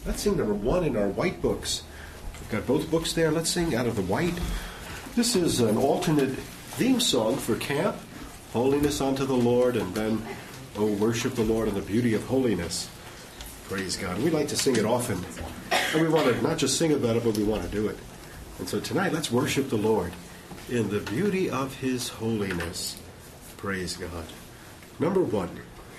Let's sing number 1 in our white books. We've got both books there. Let's sing out of the white. This is an alternate theme song for camp. Holiness unto the Lord, and then, oh, worship the Lord in the beauty of holiness. Praise God. We like to sing it often. And we want to not just sing about it, but we want to do it. And so tonight, let's worship the Lord in the beauty of His holiness. Praise God. Number 1.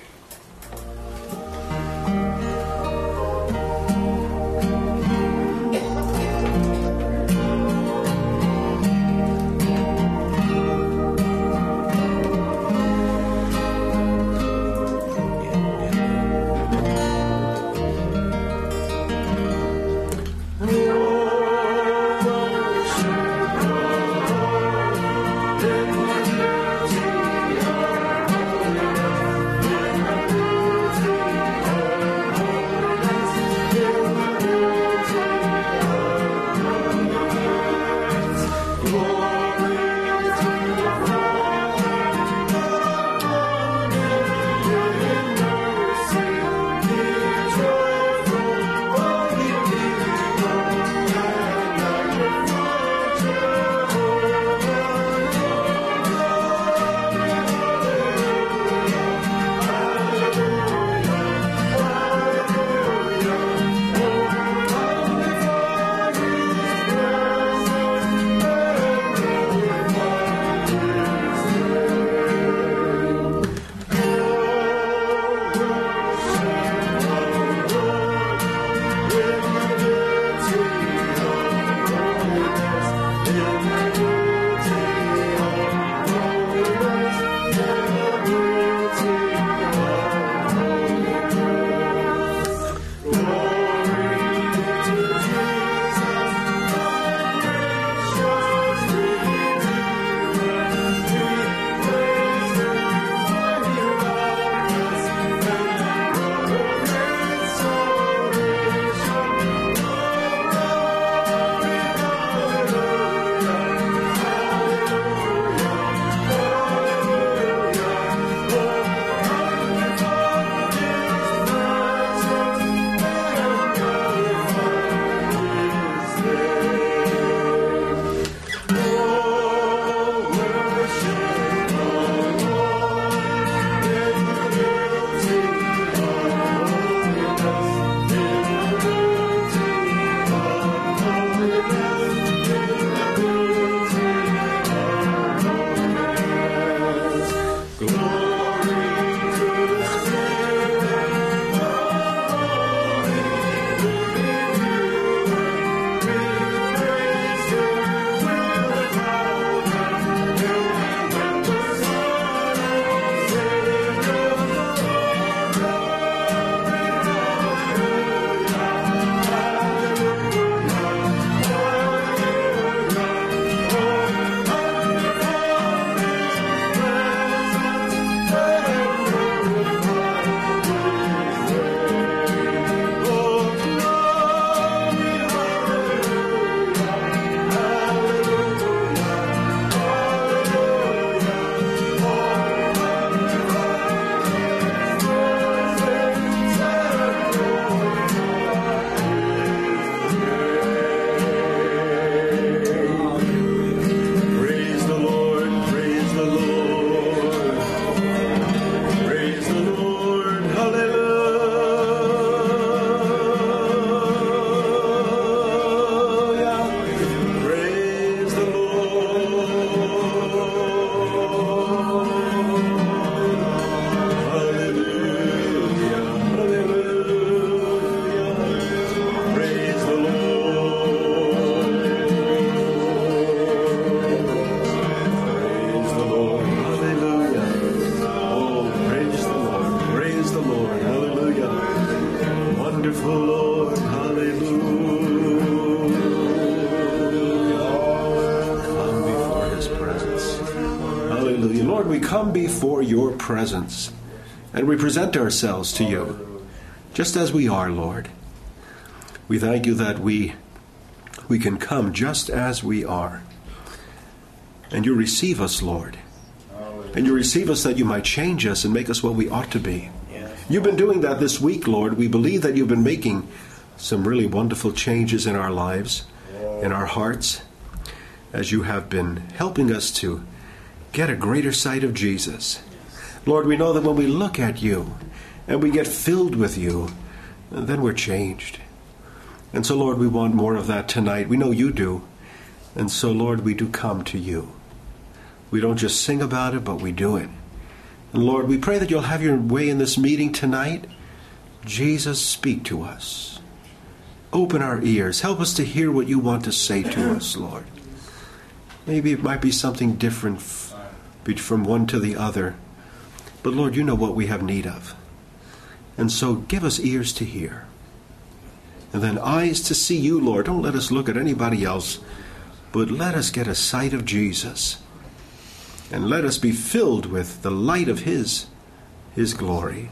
Lord, we come before your presence and we present ourselves to you just as we are, Lord. We thank you that we can come just as we are. And you receive us, Lord. And you receive us that you might change us and make us what we ought to be. You've been doing that this week, Lord. We believe that you've been making some really wonderful changes in our lives, in our hearts, as you have been helping us to get a greater sight of Jesus. Lord, we know that when we look at you and we get filled with you, then we're changed. And so, Lord, we want more of that tonight. We know you do. And so, Lord, we do come to you. We don't just sing about it, but we do it. And Lord, we pray that you'll have your way in this meeting tonight. Jesus, speak to us. Open our ears. Help us to hear what you want to say to us, Lord. Maybe it might be something different from one to the other. But Lord, you know what we have need of. And so give us ears to hear. And then eyes to see you, Lord. Don't let us look at anybody else, but let us get a sight of Jesus. And let us be filled with the light of His glory.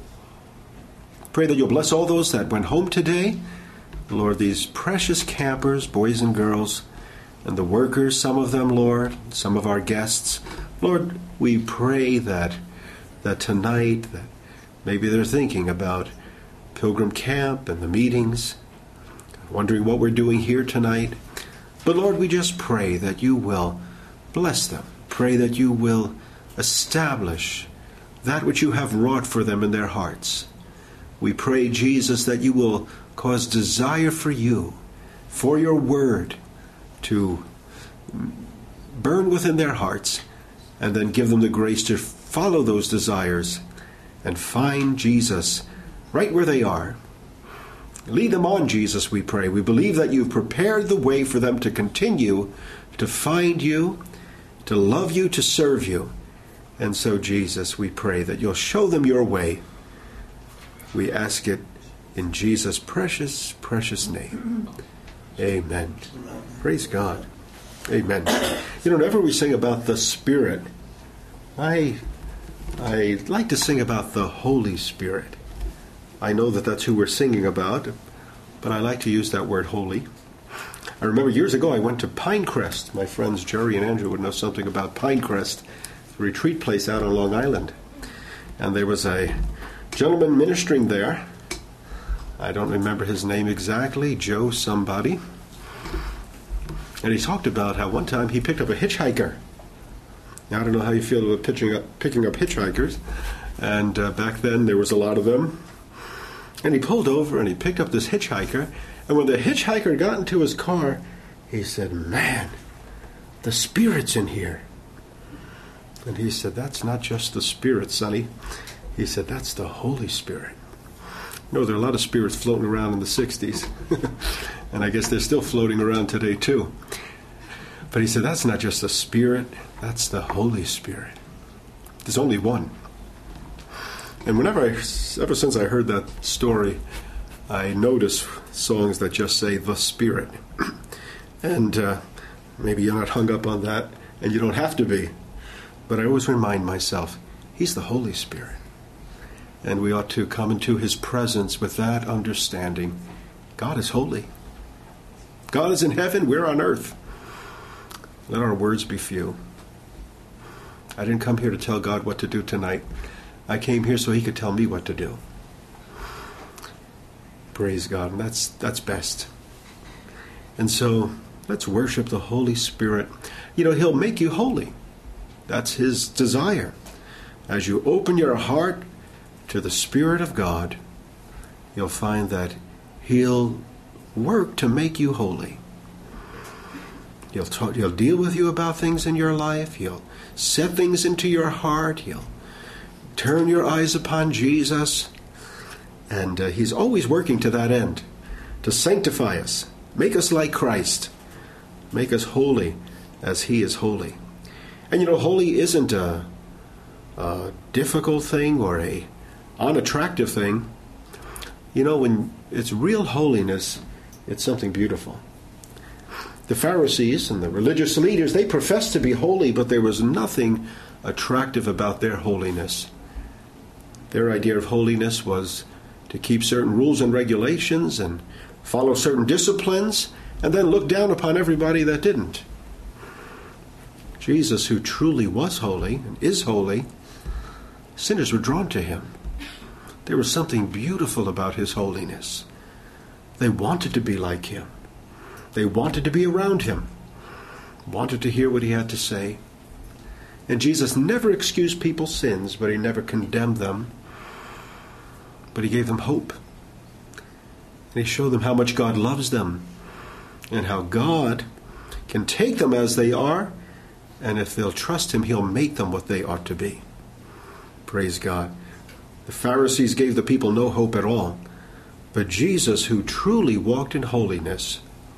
Pray that you'll bless all those that went home today. Lord, these precious campers, boys and girls, and the workers, some of them, Lord, some of our guests. Lord, we pray that tonight, that maybe they're thinking about Pilgrim Camp and the meetings, wondering what we're doing here tonight. But Lord, we just pray that you will bless them. Pray that you will establish that which you have wrought for them in their hearts. We pray, Jesus, that you will cause desire for you, for your word, to burn within their hearts, and then give them the grace to follow those desires and find Jesus right where they are. Lead them on, Jesus, we pray. We believe that you've prepared the way for them to continue to find you, to love you, to serve you. And so, Jesus, we pray that you'll show them your way. We ask it in Jesus' precious, precious name. Amen. Praise God. Amen. You know, whenever we sing about the Spirit, I like to sing about the Holy Spirit. I know that that's who we're singing about, but I like to use that word holy. I remember years ago I went to Pinecrest. My friends Jerry and Andrew would know something about Pinecrest, a retreat place out on Long Island. And there was a gentleman ministering there. I don't remember his name exactly, Joe somebody. And he talked about how one time he picked up a hitchhiker. Now, I don't know how you feel about picking up hitchhikers. And back then there was a lot of them. And he pulled over and he picked up this hitchhiker. And when the hitchhiker got into his car, he said, "Man, the Spirit's in here." And he said, "That's not just the Spirit, Sonny." He said, "That's the Holy Spirit." You know, there are a lot of spirits floating around in the 60s. And I guess they're still floating around today, too. But he said, that's not just the Spirit, that's the Holy Spirit. There's only one. And ever since I heard that story, I notice songs that just say the Spirit. And maybe you're not hung up on that, and you don't have to be. But I always remind myself, He's the Holy Spirit. And we ought to come into His presence with that understanding. God is holy. God is in heaven, we're on earth. Let our words be few. I didn't come here to tell God what to do tonight. I came here so He could tell me what to do. Praise God, and that's best. And so, let's worship the Holy Spirit. You know, He'll make you holy. That's His desire. As you open your heart to the Spirit of God, you'll find that He'll work to make you holy. He'll deal with you about things in your life. He'll set things into your heart. He'll turn your eyes upon Jesus. And He's always working to that end, to sanctify us, make us like Christ, make us holy as He is holy. And you know, holy isn't a difficult thing or a unattractive thing. You know, when it's real holiness, it's something beautiful. The Pharisees and the religious leaders, they professed to be holy, but there was nothing attractive about their holiness. Their idea of holiness was to keep certain rules and regulations and follow certain disciplines, and then look down upon everybody that didn't. Jesus, who truly was holy and is holy, sinners were drawn to Him. There was something beautiful about His holiness. They wanted to be like him. They wanted to be around him, wanted to hear what he had to say. And Jesus never excused people's sins, but he never condemned them. But he gave them hope. And he showed them how much God loves them and how God can take them as they are, and if they'll trust him, he'll make them what they ought to be. Praise God. The Pharisees gave the people no hope at all. But Jesus, who truly walked in holiness,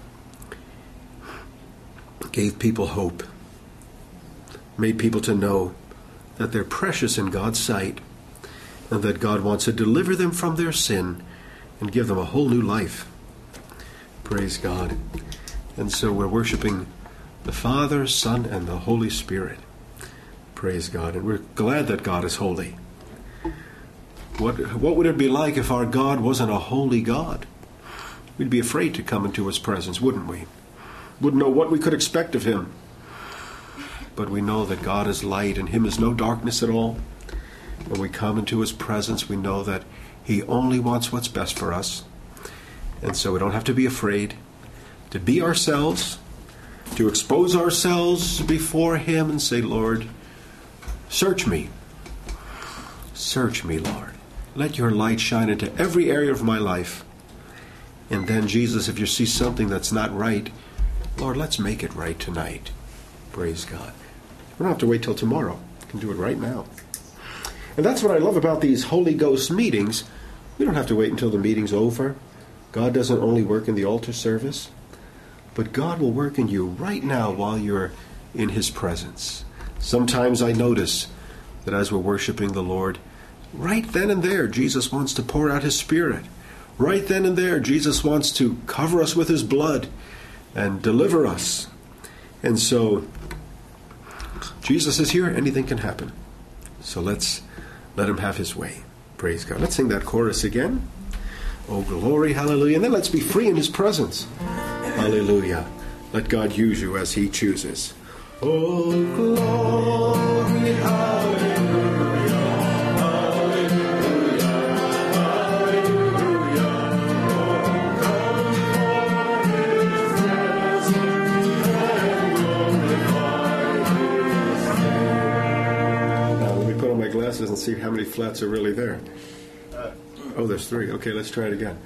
gave people hope, made people to know that they're precious in God's sight and that God wants to deliver them from their sin and give them a whole new life. Praise God. And so we're worshiping the Father, Son, and the Holy Spirit. Praise God. And we're glad that God is holy. What would it be like if our God wasn't a holy God? We'd be afraid to come into his presence, wouldn't we? Wouldn't know what we could expect of him. But we know that God is light, and him is no darkness at all. When we come into his presence, we know that he only wants what's best for us. And so we don't have to be afraid to be ourselves, to expose ourselves before him and say, Lord, search me. Search me, Lord. Let your light shine into every area of my life. And then, Jesus, if you see something that's not right, Lord, let's make it right tonight. Praise God. We don't have to wait till tomorrow. We can do it right now. And that's what I love about these Holy Ghost meetings. We don't have to wait until the meeting's over. God doesn't only work in the altar service, but God will work in you right now while you're in his presence. Sometimes I notice that as we're worshiping the Lord, right then and there, Jesus wants to pour out his Spirit. Right then and there, Jesus wants to cover us with his blood and deliver us. And so, Jesus is here. Anything can happen. So let's let him have his way. Praise God. Let's sing that chorus again. Oh, glory, hallelujah. And then let's be free in his presence. Hallelujah. Let God use you as he chooses. Oh, glory, hallelujah. And see how many flats are really there. Oh, there's 3. Okay, let's try it again.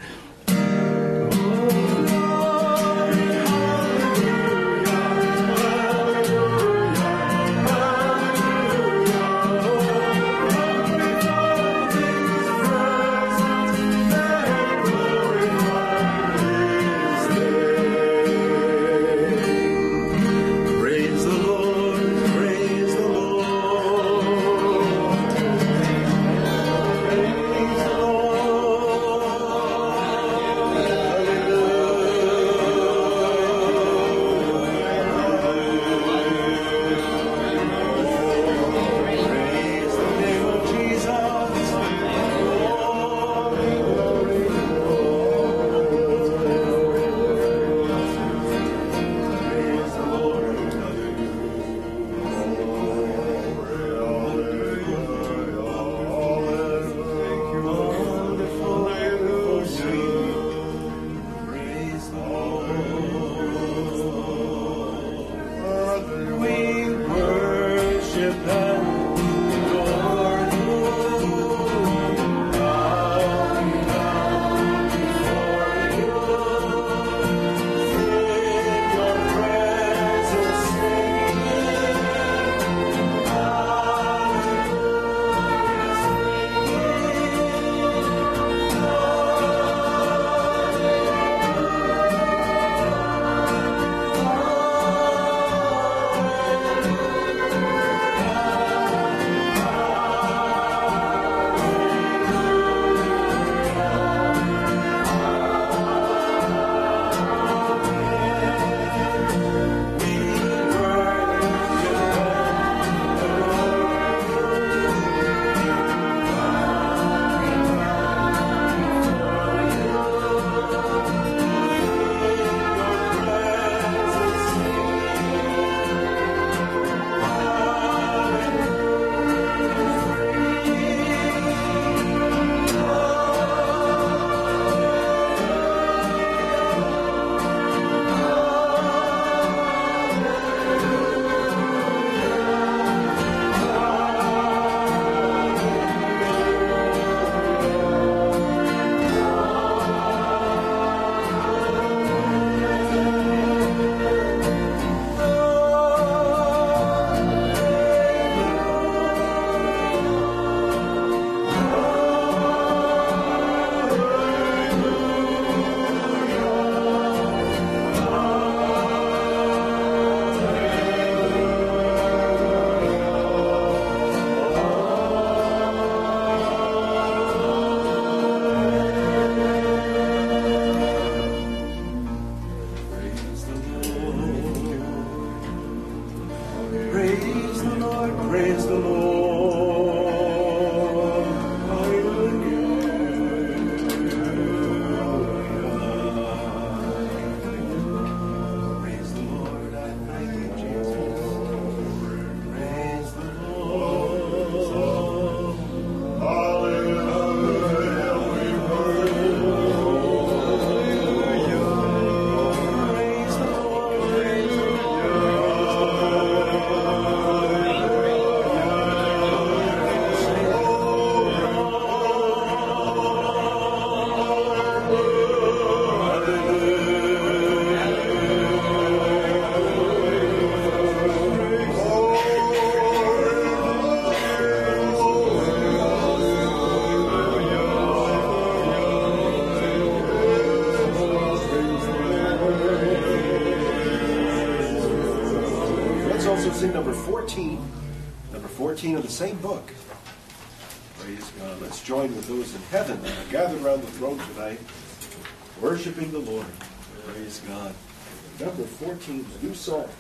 also sing number 14. Number 14 of the same book. Praise God. Let's join with those in heaven that are gathered around the throne tonight, worshiping the Lord. Praise God. Number 14, the new song.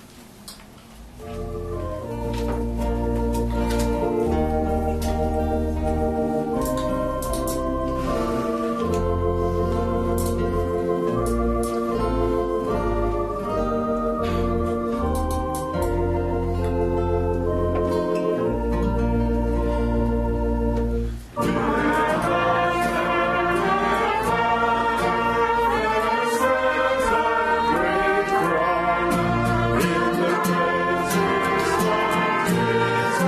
In the presence of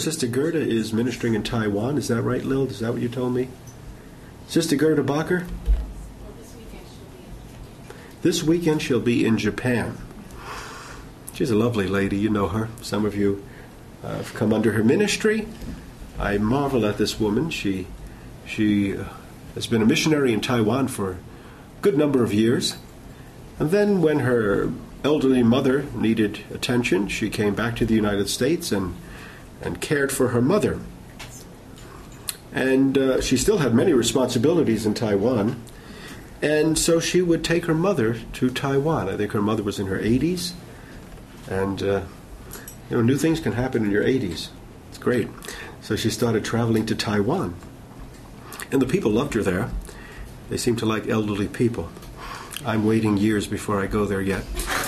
Sister Gerda is ministering in Taiwan. Is that right, Lil? Is that what you told me? Sister Gerda Bacher? This weekend she'll be in Japan. She's a lovely lady. You know her. Some of you have come under her ministry. I marvel at this woman. She has been a missionary in Taiwan for a good number of years. And then when her elderly mother needed attention, she came back to the United States and cared for her mother. And she still had many responsibilities in Taiwan. And so she would take her mother to Taiwan. I think her mother was in her 80s. And, new things can happen in your 80s. It's great. So she started traveling to Taiwan. And the people loved her there. They seem to like elderly people. I'm waiting years before I go there yet.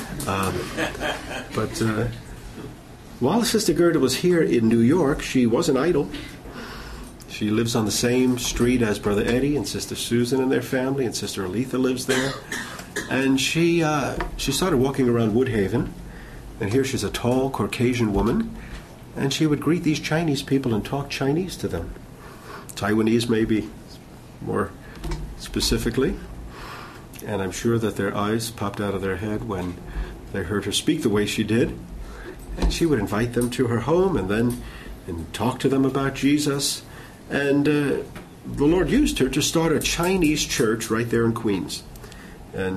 But while Sister Gerda was here in New York, she wasn't idle. She lives on the same street as Brother Eddie and Sister Susan and their family, and Sister Aletha lives there. And she started walking around Woodhaven, and here she's a tall Caucasian woman, and she would greet these Chinese people and talk Chinese to them. Taiwanese maybe more specifically. And I'm sure that their eyes popped out of their head when they heard her speak the way she did. And she would invite them to her home and talk to them about Jesus. And the Lord used her to start a Chinese church right there in Queens. And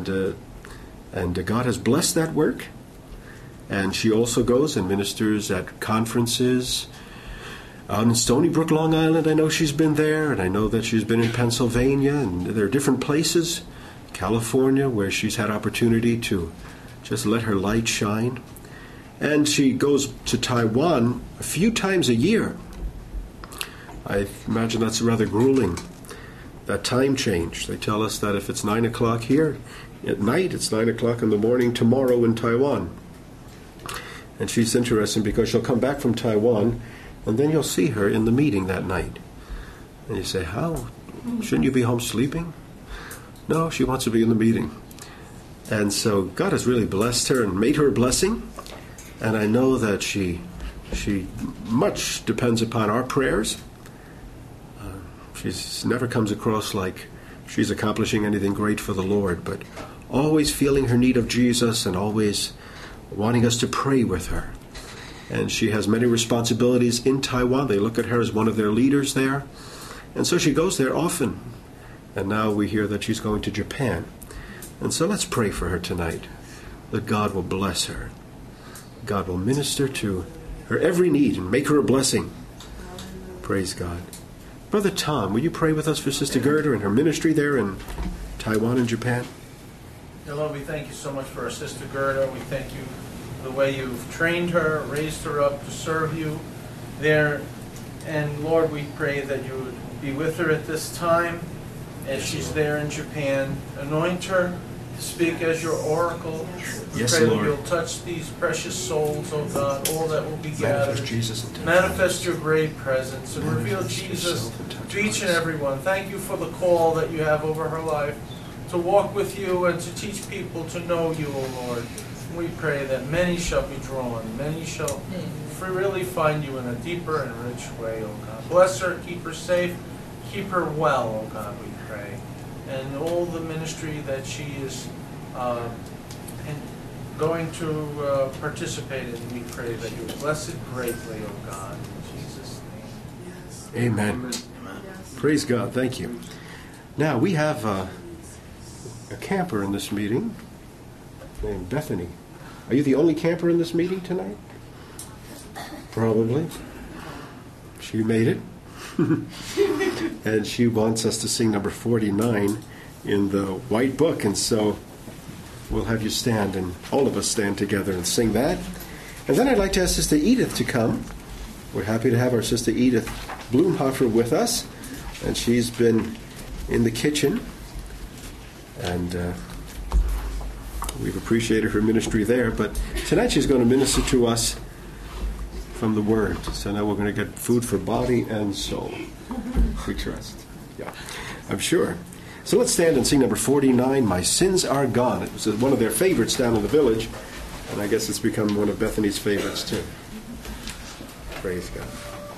God has blessed that work. And she also goes and ministers at conferences out in Stony Brook, Long Island. I know she's been there, and I know that she's been in Pennsylvania, and there are different places, California, where she's had opportunity to just let her light shine. And she goes to Taiwan a few times a year. I imagine that's rather grueling, that time change. They tell us that if it's 9 o'clock here at night, it's 9 o'clock in the morning tomorrow in Taiwan. And she's interesting because she'll come back from Taiwan, and then you'll see her in the meeting that night. And you say, how? Shouldn't you be home sleeping? No, she wants to be in the meeting. And so God has really blessed her and made her a blessing. And I know that she much depends upon our prayers. She never comes across like she's accomplishing anything great for the Lord, but always feeling her need of Jesus and always wanting us to pray with her. And she has many responsibilities in Taiwan. They look at her as one of their leaders there. And so she goes there often. And now we hear that she's going to Japan. And so let's pray for her tonight, that God will bless her. God will minister to her every need and make her a blessing. Praise God. Brother Tom, will you pray with us for Sister Gerda and her ministry there in Taiwan and Japan? Dear Lord, we thank you so much for our Sister Gerda. We thank you for the way you've trained her, raised her up to serve you there. And Lord, we pray that you would be with her at this time as she's there in Japan. Anoint her to speak as your oracle. We Yes, pray Lord. that you'll touch these precious souls, oh God, all that will be gathered. Manifest Jesus into Manifest your great presence and reveal Jesus to each and every one. Thank you for the call that you have over her life to walk with you and to teach people to know you, O Lord. We pray that many shall be drawn, many shall really find you in a deeper and rich way, O God. Bless her, keep her safe, keep her well, O God, we pray. And all the ministry that she is going to participate in, we pray that you bless it greatly, O God. In Jesus' name. Amen. Praise God. Thank you. Now, we have a camper in this meeting named Bethany. Are you the only camper in this meeting tonight? Probably. She made it. And she wants us to sing number 49 in the White Book. And so we'll have you stand, and all of us stand together and sing that. And then I'd like to ask Sister Edith to come. We're happy to have our Sister Edith Blumhofer with us. And she's been in the kitchen. And we've appreciated her ministry there. But tonight she's going to minister to us from the Word. So now we're going to get food for body and soul. We trust. Yeah, I'm sure. So let's stand and sing number 49, My Sins Are Gone. It was one of their favorites down in the village. And I guess it's become one of Bethany's favorites too. Praise God.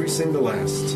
we sing the last.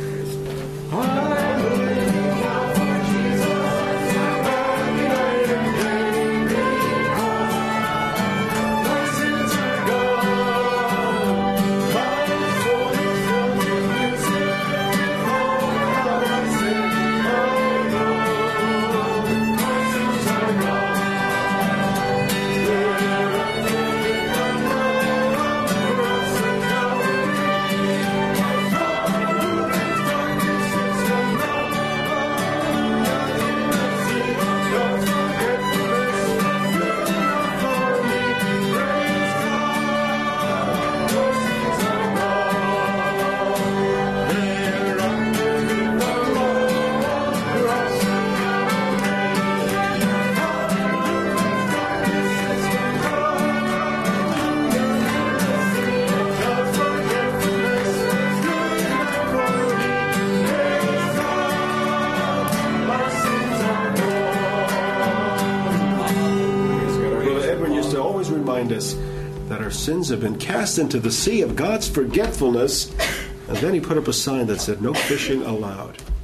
Us that our sins have been cast into the sea of God's forgetfulness, and then he put up a sign that said, "No fishing allowed."